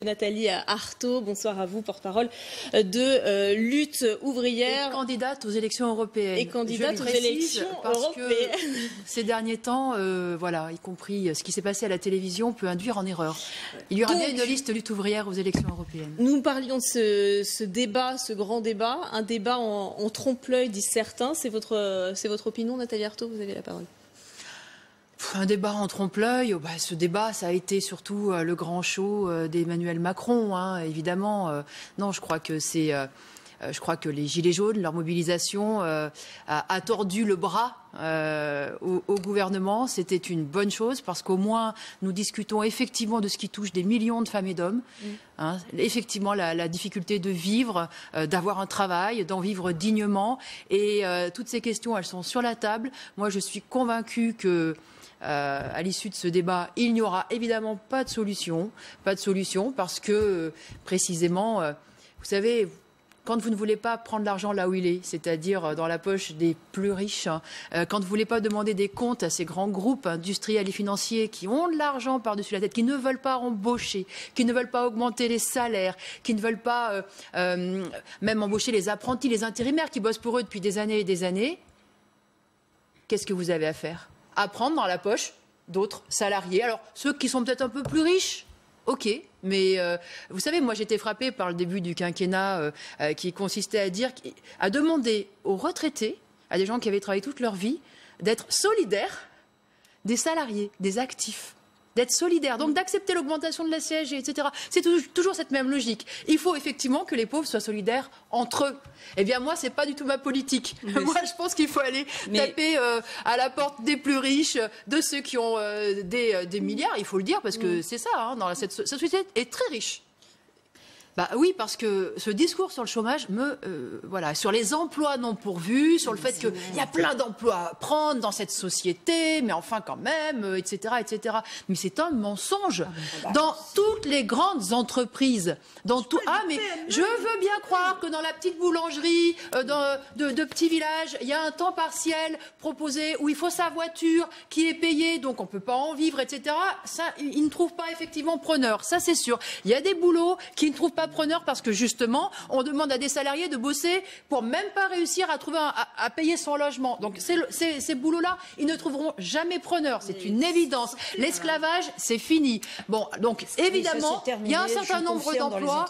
Nathalie Arthaud, bonsoir à vous, porte-parole de Lutte ouvrière. Et candidate aux élections européennes. Et candidate aux élections européennes. Ces derniers temps, voilà, y compris ce qui s'est passé à la télévision, peut induire en erreur. Il y aura bien une liste Lutte ouvrière aux élections européennes. Nous parlions de ce débat, ce grand débat, un débat en trompe-l'œil, disent certains. C'est votre opinion, Nathalie Arthaud, vous avez la parole. Un débat en trompe-l'œil, ce débat, ça a été surtout le grand show d'Emmanuel Macron, hein, évidemment. Non, je crois que les Gilets jaunes, leur mobilisation a tordu le bras au gouvernement. C'était une bonne chose parce qu'au moins nous discutons effectivement de ce qui touche des millions de femmes et d'hommes. Hein, effectivement, la difficulté de vivre, d'avoir un travail, d'en vivre dignement. Et toutes ces questions, elles sont sur la table. Moi, je suis convaincue que à l'issue de ce débat, il n'y aura évidemment pas de solution parce que précisément, vous savez, quand vous ne voulez pas prendre l'argent là où il est, c'est-à-dire dans la poche des plus riches, quand vous ne voulez pas demander des comptes à ces grands groupes industriels et financiers qui ont de l'argent par-dessus la tête, qui ne veulent pas embaucher, qui ne veulent pas augmenter les salaires, qui ne veulent pas même embaucher les apprentis, les intérimaires qui bossent pour eux depuis des années et des années, qu'est-ce que vous avez à faire ? À prendre dans la poche d'autres salariés. Alors, ceux qui sont peut-être un peu plus riches, ok, mais vous savez, moi j'étais frappée par le début du quinquennat qui consistait à demander aux retraités, à des gens qui avaient travaillé toute leur vie, d'être solidaires des salariés, des actifs. D'être solidaire, donc d'accepter l'augmentation de la CSG, etc. C'est toujours cette même logique. Il faut effectivement que les pauvres soient solidaires entre eux. Eh bien, moi, c'est pas du tout ma politique. Moi, je pense qu'il faut aller taper à la porte des plus riches, de ceux qui ont des milliards, il faut le dire, parce que c'est ça, hein, cette société est très riche. Bah oui, parce que ce discours sur le chômage sur les emplois non pourvus, sur le fait qu'il y a plein d'emplois à prendre dans cette société, mais enfin quand même, etc., etc. Mais c'est un mensonge. Dans toutes les grandes entreprises, mais je veux bien croire que dans la petite boulangerie, de petits villages, il y a un temps partiel proposé où il faut sa voiture qui est payée, donc on ne peut pas en vivre, etc. Ça, ils ne trouvent pas effectivement preneur. Ça, c'est sûr. Il y a des boulots qui ne trouvent pas preneur parce que justement on demande à des salariés de bosser pour même pas réussir à payer son logement. Donc ces boulots-là, ils ne trouveront jamais preneur. C'est une évidence. L'esclavage, c'est fini. Bon, donc évidemment, il y a un certain nombre d'emplois.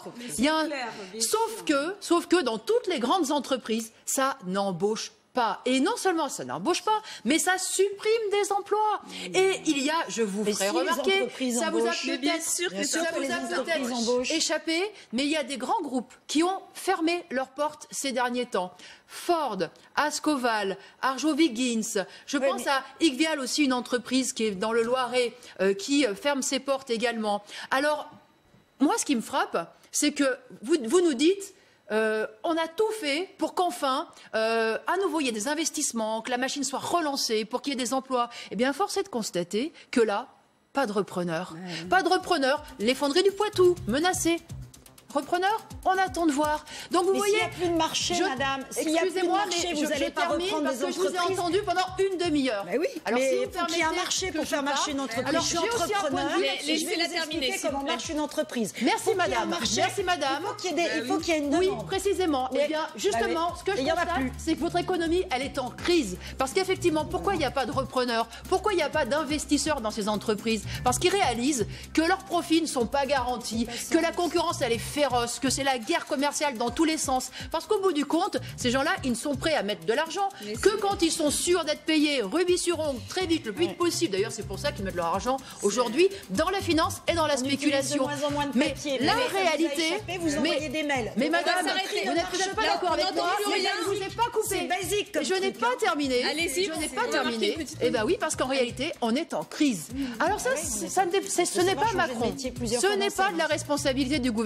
Sauf que dans toutes les grandes entreprises, ça n'embauche pas. Et non seulement ça n'embauche pas, mais ça supprime des emplois. Et il y a, je vous ferai remarquer, ça vous a peut-être échappé, mais il y a des grands groupes qui ont fermé leurs portes ces derniers temps. Ford, Ascoval, Arjowiggins, je pense à Igvial aussi, une entreprise qui est dans le Loiret, qui ferme ses portes également. Alors, moi, ce qui me frappe, c'est que vous nous dites on a tout fait pour qu'enfin, à nouveau, il y ait des investissements, que la machine soit relancée, pour qu'il y ait des emplois. Eh bien, force est de constater que là, pas de repreneurs. Pas de repreneurs. Les fonderies du Poitou, menacées. Repreneurs, on attend de voir. Donc vous voyez, s'il n'y a plus de marché, madame, excusez-moi, mais vous n'allez pas reprendre parce que je vous ai entendu pendant une demi-heure. Mais oui, alors mais il faut qu'il y ait un marché pour faire marcher une entreprise. Alors, je suis entrepreneur, laissez-la terminer. Comment marche une entreprise. Merci madame. Merci madame. Il faut qu'il y ait une demande. Oui, précisément. Eh bien, justement, ce que je constate, c'est que votre économie, elle est en crise. Parce qu'effectivement, pourquoi il n'y a pas de repreneurs? Pourquoi il n'y a pas d'investisseurs dans ces entreprises? Parce qu'ils réalisent que leurs profits ne sont pas garantis, que la concurrence, elle est féroce, que c'est la guerre commerciale dans tous les sens. Parce qu'au bout du compte, ces gens-là, ils ne sont prêts à mettre de l'argent que quand ils sont sûrs d'être payés rubis-sur-ongle très vite, le plus vite possible. D'ailleurs, c'est pour ça qu'ils mettent leur argent aujourd'hui dans la finance et dans la spéculation. Mais la réalité... Vous envoyez des mails. Mais madame, vous n'êtes peut-être pas d'accord avec moi, mais je ne vous ai pas coupé. Je n'ai pas terminé. Je n'ai pas terminé. Eh bien oui, parce qu'en réalité, on est en crise. Alors ça, ce n'est pas Macron. Ce n'est pas de la responsabilité du gouvernement.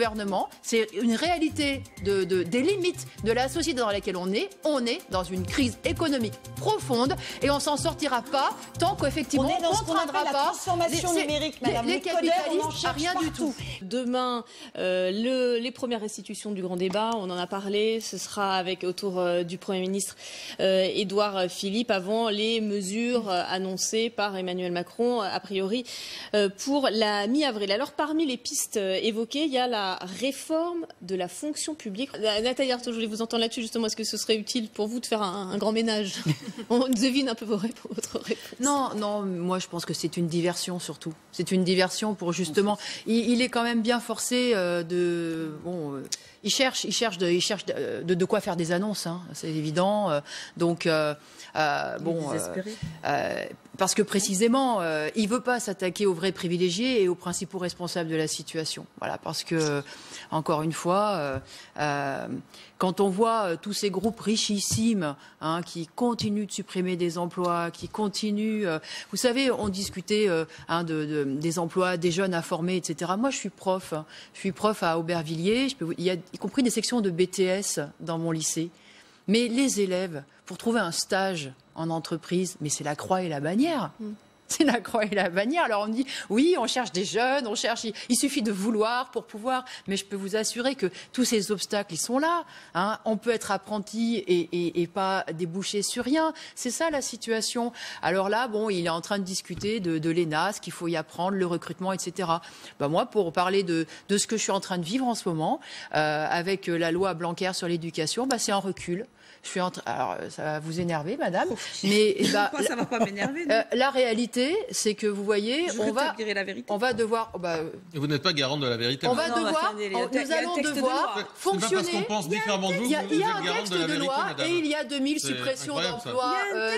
malheureusement, c'est une réalité des limites de la société dans laquelle on est. On est dans une crise économique profonde et on s'en sortira pas tant qu'effectivement on ne contraindra pas la transformation numérique, madame. Les capitalistes à rien du tout. Demain, les premières restitutions du grand débat, on en a parlé, ce sera autour du Premier ministre Édouard Philippe avant les mesures annoncées par Emmanuel Macron, a priori, pour la mi-avril. Alors, parmi les pistes évoquées, il y a la réforme de la fonction publique. Nathalie Arthaud, je voulais vous entendre là-dessus, justement. Est-ce que ce serait utile pour vous de faire un grand ménage? On devine un peu votre réponse. Non, moi je pense que c'est une diversion surtout. C'est une diversion pour justement... Il est quand même bien forcé de... Bon, il cherche de quoi faire des annonces, hein, c'est évident. Parce que précisément, il ne veut pas s'attaquer aux vrais privilégiés et aux principaux responsables de la situation. Voilà, parce que, encore une fois, quand on voit tous ces groupes richissimes qui continuent de supprimer des emplois, qui continuent... vous savez, on discutait des emplois des jeunes à former, etc. Moi, je suis prof à Aubervilliers. Il y a y compris des sections de BTS dans mon lycée. Mais les élèves, pour trouver un stage en entreprise, mais c'est la croix et la bannière. C'est la croix et la bannière. Alors on dit, oui, on cherche des jeunes, il suffit de vouloir pour pouvoir. Mais je peux vous assurer que tous ces obstacles, ils sont là. On peut être apprenti et pas déboucher sur rien. C'est ça la situation. Alors là, il est en train de discuter de l'ENA, ce qu'il faut y apprendre, le recrutement, etc. Moi, pour parler de ce que je suis en train de vivre en ce moment, avec la loi Blanquer sur l'éducation, c'est un recul. Alors, ça va vous énerver, madame, mais moi, ça va pas m'énerver. La réalité, c'est que vous voyez, on va devoir. Et vous n'êtes pas garante de la vérité. Nous allons devoir fonctionner. C'est pas parce qu'on pense différemment de vous. Il y a un texte de loi et il y a 2000 suppressions d'emplois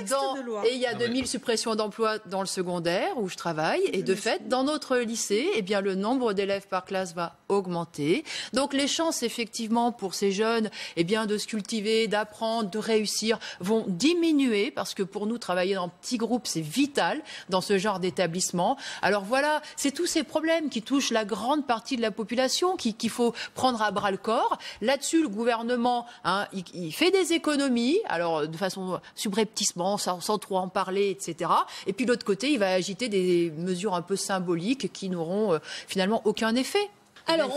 suppressions d'emplois dans le secondaire où je travaille. Et de fait, dans notre lycée, le nombre d'élèves par classe va augmenter. Donc les chances, effectivement, pour ces jeunes, de se cultiver, d'apprendre, de réussir vont diminuer parce que pour nous, travailler dans petits groupes, c'est vital dans ce genre d'établissement. Alors voilà, c'est tous ces problèmes qui touchent la grande partie de la population qu'il faut prendre à bras le corps. Là-dessus, le gouvernement, il fait des économies, alors de façon subrepticement, sans trop en parler, etc. Et puis de l'autre côté, il va agiter des mesures un peu symboliques qui n'auront finalement aucun effet. Alors,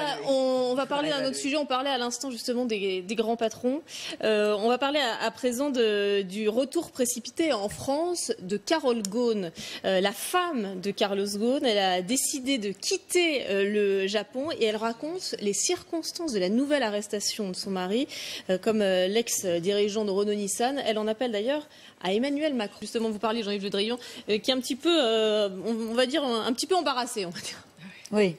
on va parler d'un autre sujet. On parlait à l'instant justement des grands patrons. On va parler à présent du retour précipité en France de Carole Ghosn. La femme de Carlos Ghosn, elle a décidé de quitter le Japon et elle raconte les circonstances de la nouvelle arrestation de son mari, comme l'ex-dirigeant de Renault-Nissan. Elle en appelle d'ailleurs à Emmanuel Macron. Justement, vous parliez, Jean-Yves Le Drian, qui est un petit peu, on va dire, un petit peu embarrassé, on va dire. Oui.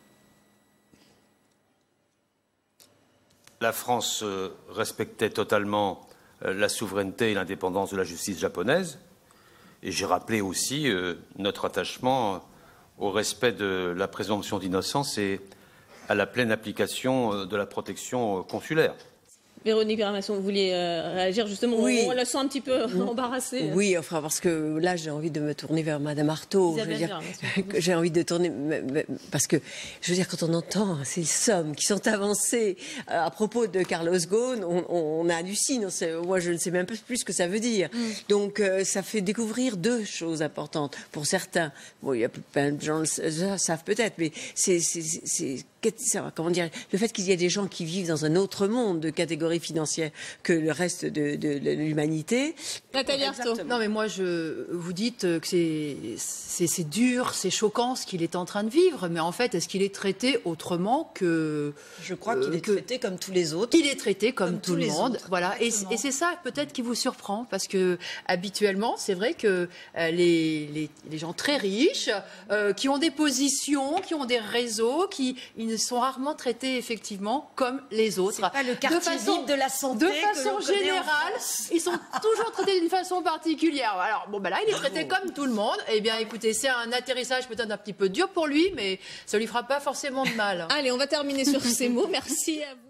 La France respectait totalement la souveraineté et l'indépendance de la justice japonaise. Et j'ai rappelé aussi notre attachement au respect de la présomption d'innocence et à la pleine application de la protection consulaire. Véronique Permasson, vous vouliez réagir justement? Oui. On la sent un petit peu embarrassée. Oui, parce que là, j'ai envie de me tourner vers Madame Arthaud. J'ai envie de tourner, parce que, quand on entend ces sommes qui sont avancées à propos de Carlos Ghosn, on hallucine. Moi, je ne sais même pas plus ce que ça veut dire. Donc, ça fait découvrir deux choses importantes. Pour certains, il y a plein de gens le savent peut-être, mais comment dire, le fait qu'il y ait des gens qui vivent dans un autre monde de catégorie financière que le reste de l'humanité. Nathalie Arthaud. Non, mais moi, vous dites que c'est dur, c'est choquant ce qu'il est en train de vivre, mais en fait, est-ce qu'il est traité autrement que... Je crois qu'il est traité comme tous les autres. Il est traité comme tout le monde, voilà. Et c'est ça peut-être qui vous surprend, parce que habituellement, c'est vrai que les gens très riches, qui ont des positions, qui ont des réseaux, ils sont rarement traités effectivement comme les autres. C'est pas le quartier de la santé. De façon générale, ils sont toujours traités d'une façon particulière. Alors là, il est traité comme tout le monde. Eh bien, écoutez, c'est un atterrissage peut-être un petit peu dur pour lui, mais ça lui fera pas forcément de mal. Allez, on va terminer sur ces mots. Merci à vous.